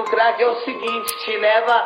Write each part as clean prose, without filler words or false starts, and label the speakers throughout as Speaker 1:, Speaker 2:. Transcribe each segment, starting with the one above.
Speaker 1: do crack é o seguinte, te leva...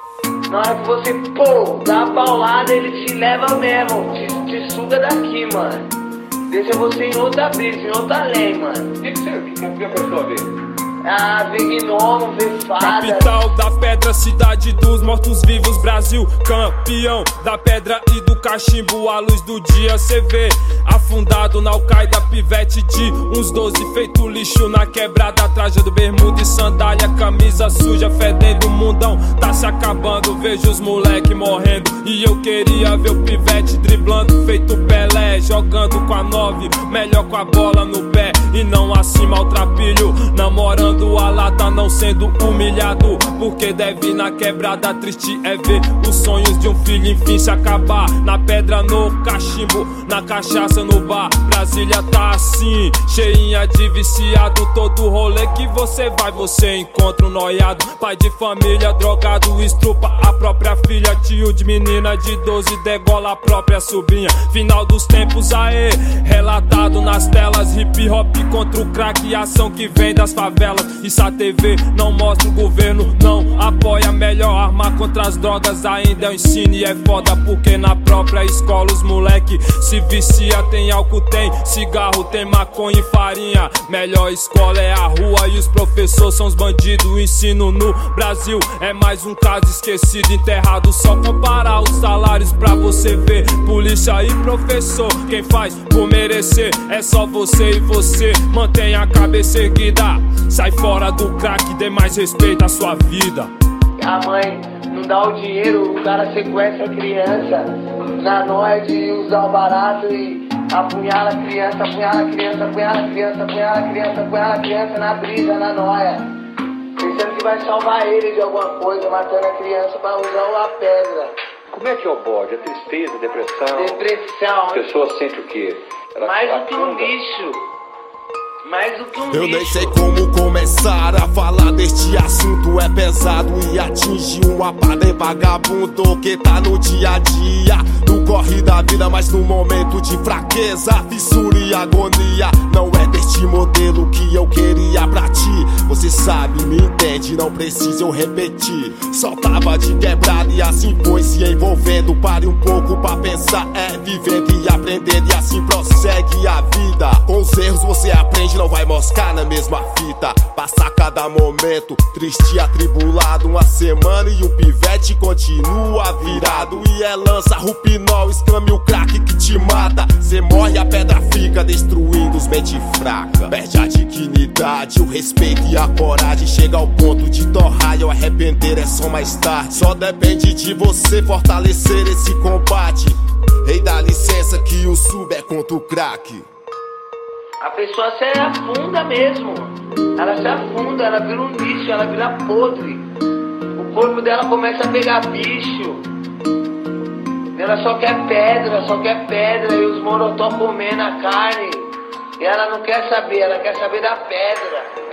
Speaker 1: Na hora que você, dá a paulada, ele te leva mesmo, te suga daqui, mano. Deixa você em outra brisa, em outra lei, mano.
Speaker 2: O que a pessoa vê?
Speaker 1: Ah, vê gnomo, vê fada.
Speaker 3: Capital da pedra, cidade dos mortos-vivos, Brasil, campeão da pedra e do cachimbo. A luz do dia cê vê, afundado na Al-Qaeda, pivete de uns 12, feito lixo na quebrada, traje do bermuda e sandália, camisa suja, fedendo o mundão, tá se acabando. Vejo os moleque morrendo e eu queria ver o pivete driblando, feito Pelé, jogando com a 9, melhor com a bola no pé e não acima ao trapilho, namorando a lata, não sendo humilhado, porque deve na quebrada. Triste é ver os sonhos de um filho enfim se acabar, na pedra, no cachimbo, na cachaça, no bar. Brasília tá assim, cheinha de viciado, todo rolê que você vai, você encontra um noiado, pai de família, drogado, estrupa a própria filha, tio de menina de 12, degola a própria sobrinha. Final dos tempos, aê, relatado nas telas, hip hop contra o crack, ação que vem das favelas. Isso a TV não mostra, o governo não apoia. Melhor arma contra as drogas ainda é o ensino, e é foda porque na própria escola os moleque se vicia. Tem álcool, tem cigarro, tem maconha e farinha. Melhor escola é a rua e os professores são os bandidos. O ensino no Brasil é mais um caso esquecido, enterrado. Só comparar os salários pra você ver. Polícia e professor, quem faz por merecer é só você, e você mantém a cabeça erguida. Sai fora do crack, dê mais respeito à sua vida.
Speaker 1: A mãe não dá o dinheiro, o cara sequestra a criança na noia de usar o barato e apunhala a criança, apunhala a criança, apunhala a criança, apunhala a criança, apunhala a criança na brisa, na noia, pensando que vai salvar ele de alguma coisa, matando a criança pra usar a pedra.
Speaker 2: Como é que é o bode? É tristeza, depressão?
Speaker 1: Depressão.
Speaker 2: A pessoa sente o quê?
Speaker 1: Mais do que um lixo. Mais do que um
Speaker 4: Eu
Speaker 1: lixo.
Speaker 4: nem sei como começar a falar deste assunto. É pesado e atinge uma pá de vagabundo que tá no dia a dia, no corre da vida, mas no momento de fraqueza, fissura e agonia. Não é deste modelo que eu queria pra ti. Você sabe, me entende, não precisa eu repetir. Só tava de quebrada e assim foi se envolvendo. Pare um pouco pra pensar, é vivendo e aprendendo, e assim prossegue a vida. Com os erros você aprende, não vai moscar na mesma fita. Passa cada momento triste e atribulado, uma semana e o pivete continua virado. E é lança, rupinol, escame o crack que te mata. Cê morre, a pedra fica destruindo os mente fraca. Perde a dignidade, o respeito e a coragem. Chega ao ponto de torrar e o arrepender é só mais tarde. Só depende de você fortalecer esse combate. Ei, dá licença que o sub é contra o crack.
Speaker 1: A pessoa se afunda mesmo. Ela se afunda, ela vira um lixo, ela vira podre. O corpo dela começa a pegar bicho. Ela só quer pedra, e os morotó comendo a carne. E ela não quer saber, ela quer saber da pedra.